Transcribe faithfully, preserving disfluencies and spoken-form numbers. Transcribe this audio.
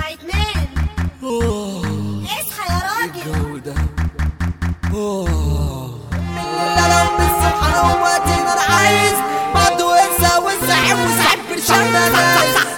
اتنين. اصحى يا راجل. لا لو بالصبح نومتي انا عايز برضه انسى وانسحب وسحب الشمس.